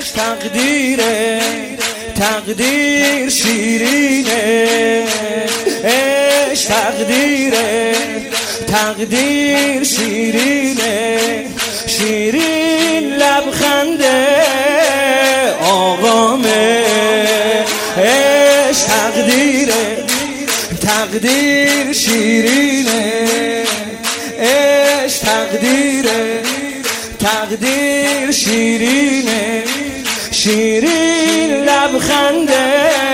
تقدیره، تقدیر شیرینه، عشق تقدیره، تقدیر شیرینه، شیرین لبخنده آقامه، عشق تقدیره، تقدیر شیرینه، عشق تقدیره، تقدیر شیرینه، شیرین لبخنده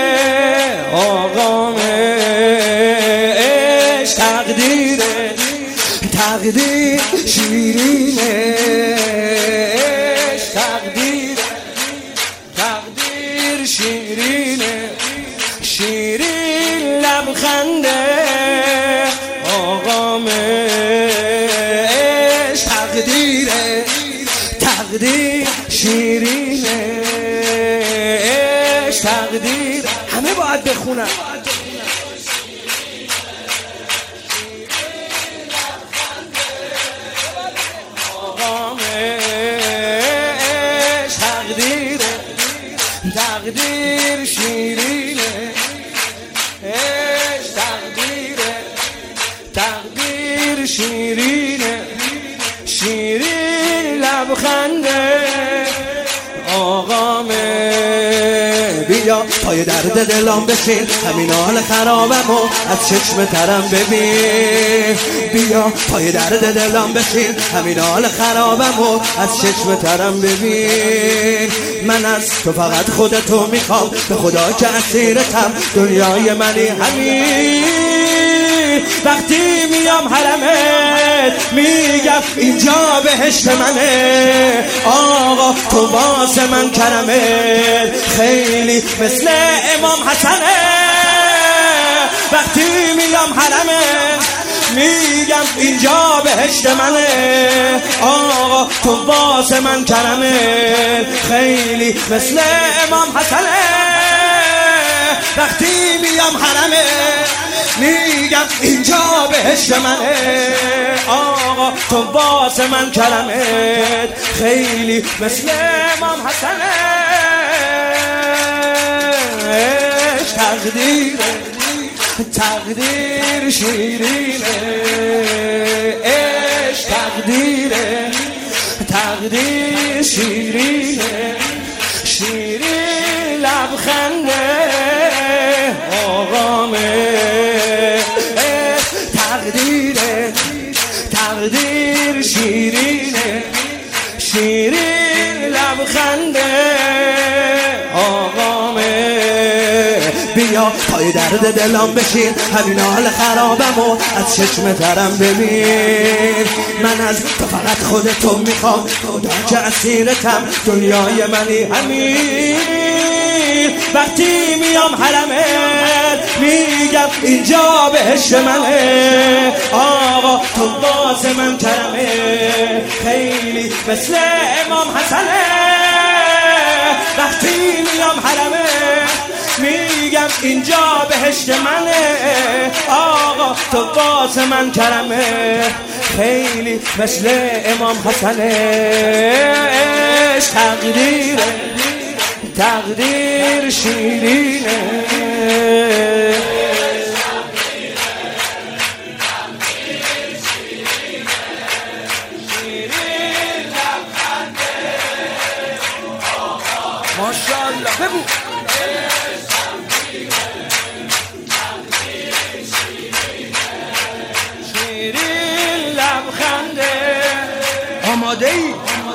آقامه، عشق تقدیره، تقدیر شیرینه، عشق تقدیره، تقدیر شیرینه، شیرین لبخنده آقامه، عشق تقدیره، تقدیر شیرینه، عشق تقدیر. همه باید بخونن. آقامه، عشق تقدیره، تقدیر شیرینه، عشق تقدیره، تقدیر شیرینه، شیرین لبخنده آقامه. بیا پای درد دلم بشین، همین حال خرابمو از چشم ترم ببین. بیا پای درد دلم بشین، همین حال خرابمو از چشم ترم ببین. من از تو فقط خودتو میخوام، به خدا که اسیرتم، دنیای منی همین. وقتی میام حرمت میگم اینجا بهشت منه، آقا تو واسه من کرمت خیلی مثل امام حسنه. وقتی میام حرمت میگم اینجا بهشت منه، آقا تو واسه من کرمت خیلی مثل امام حسنه. وقتی میام حرمت میگم اینجا بهشت منه، آقا تو واسه من کرمت خیلی مثل امام حسنه. عشق تقدیره، تقدیر شیرینه، عشق تقدیره، تقدیر شیرینه، شیرین لبخنده آقامه، تقدیره، تقدیر شیرینه، شیرین لبخنده آقامه. بیا پای درد دلم بشین، همین حال خرابمو از چشم ترم ببین. من از تو فقط خودتو میخوام، خدا که اسیرتم، دنیای منی همین. وقتی میام حرمت میگم اینجا بهشت منه، آقا تو واسه من کرمه خیلی مثل امام حسنه. وقتی میام حرمت میگم اینجا بهشت منه، آقا تو واسه من کرمه خیلی مثل امام حسنه. عشق تقدیره، تقدیر شیرینه، ماشاءالله. بگو شیرین لبخنده. آماده ای؟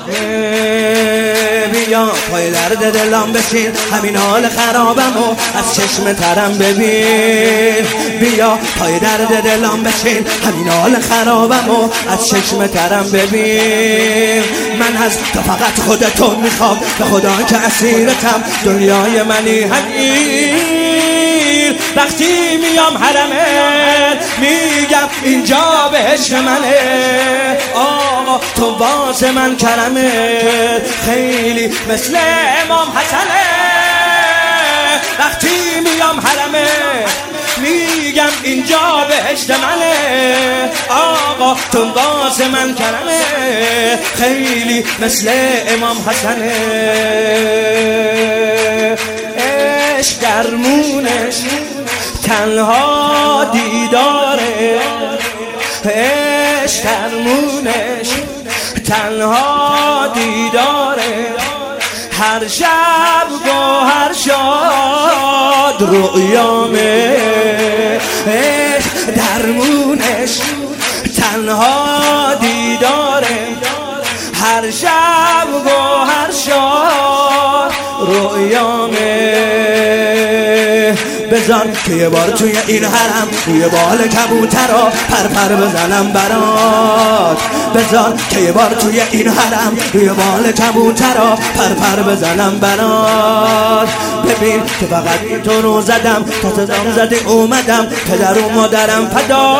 بیا پای درد دلم بشین، همین حال خرابمو از چشم ترم ببین. بیا پای درد دلم بشین، همین حال خرابمو از چشم ترم ببین. من از تو فقط خودتو میخوام، به خدا که اسیرتم، دنیای منی همین. وقتی میام حرمت میگم اینجا بهشت منه، آقا تو واسه من کرمت خیلی مثل امام حسنه. وقتی میام حرمت میگم اینجا بهشت منه، آقا تو واسه من کرمه، خیلی مثل امام حسنه. عشق درمونش تنها دیداره، عشق درمونش تنها دیداره، هر شب با هر شاد رؤیامه، عشق درمونش تنها دیداره، هر شب با هر شاد رؤیامه. بذار که یه بار توی این حرم روی بال کبوترا پر بزنم برات، بذار که یه بار توی این حرم روی بال کبوترا پر بزنم برات. ببین که فقط تو رو زدم، تا صدام زدی اومدم، پدر و مادرم فدا،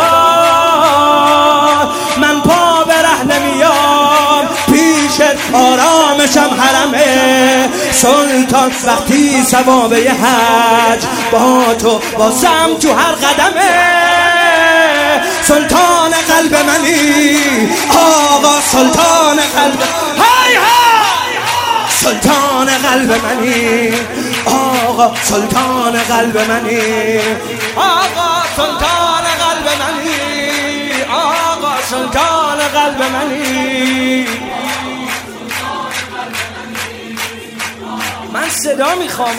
من پا به ره نمیام، پیشت آرامشم حرمه، سلطان وقتی ثواب یه حج با تو واسم تو هر قدمه، سلطان قلب منی آقا، سلطان قلب، های های سلطان قلب منی آقا، سلطان قلب منی آقا، سلطان قلب منی آقا، سلطان قلب منی. من صدا میخوام،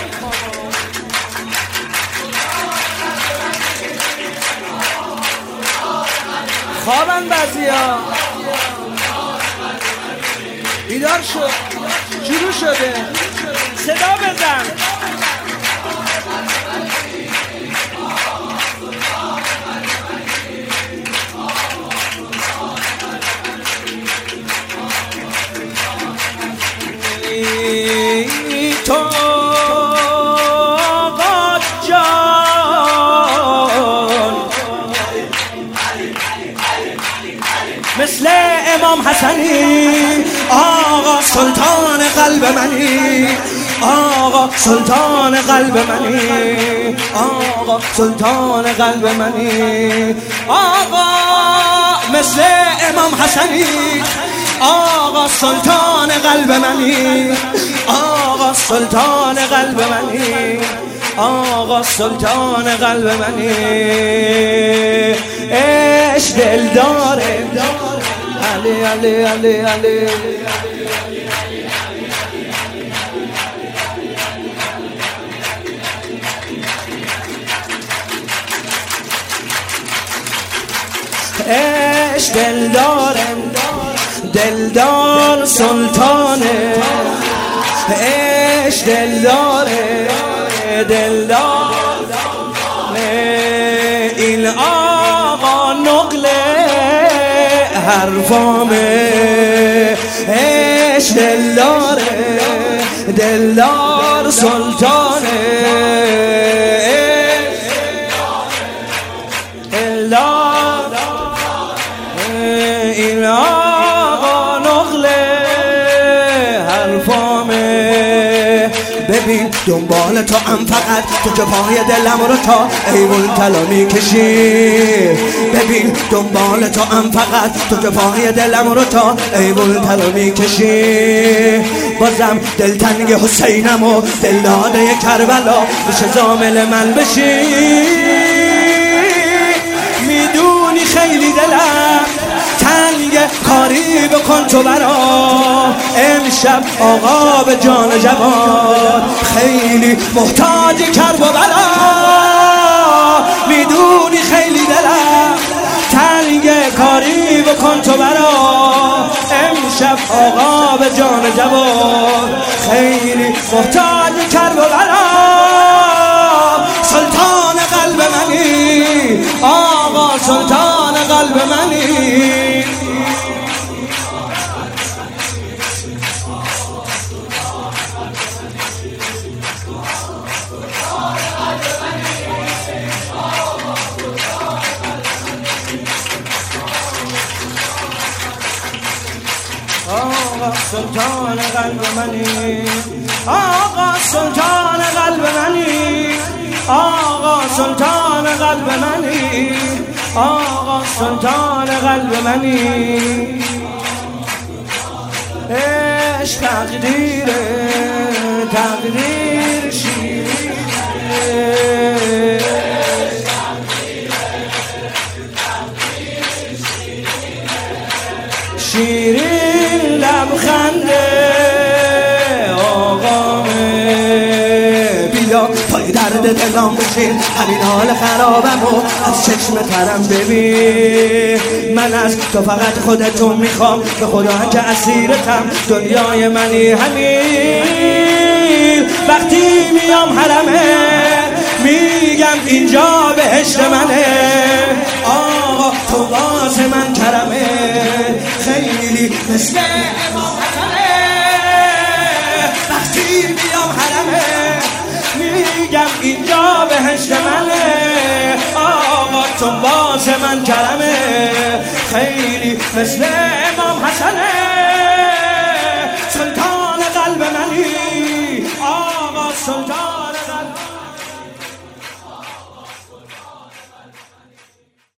خوابن بعضیا، بیدار شد، شروع شده، صدا بزن. تو آقا جان مثل امام حسنی، آقا سلطان قلب منی آقا، سلطان قلب منی آقا، سلطان قلب منی آقا، مثل امام حسنی، آقا سلطان قلب منی آقا، سلطان قلب منی آقا، سلطان قلب منی. عشق دل داره، علی علی علی علی، عشق دل داره، دلدار سلطانه، عشق دلداره، دلدار این آقا نقل حرفامه، عشق دلداره، دلدار سلطانه، دلدار این آقا نقل حرفامه. ببین دنبال تو هم فقط تو که پای دلم رو تا ایوون طلا میکشی، ببین دنبال تو هم فقط تو که پای دلم رو تا ایوون طلا میکشی، بازم دلتنگ حسینم و دلداده کربلا میشه زامل من بشی، میدونی خیلی دلم تنگ، کاری بکن تو برا امشب آقا به جان جوان، خیلی محتاج کرب و بلا، میدونی خیلی دلم تنگ، کاری بکن تو برا امشب آقا به جان جوان، خیلی محتاج کرب و بلا، سلطان قلب منی آقا، سلطان قلب منی. آقا سلطان قلب منی آقا، سلطان قلب منی آقا، سلطان قلب منی، آقا سلطان قلب منی. عشق تقدیره، تقدیر شیرینه، شیرین لبخنده آقامه. بیا پای درد دلم بشین، همین حال خرابمو از چشم ترم ببین. من از تو فقط خودتو میخوام، به خدا که اسیرتم، دنیای منی همین. وقتی میام حرمه میگم اینجا بهشت منه، آقا تو باز من کرمه، خیلی مثل امام حسنه. وقتی میام حرمه میگم اینجا بهشت منه، آقا تو باز من کرمه، خیلی مثل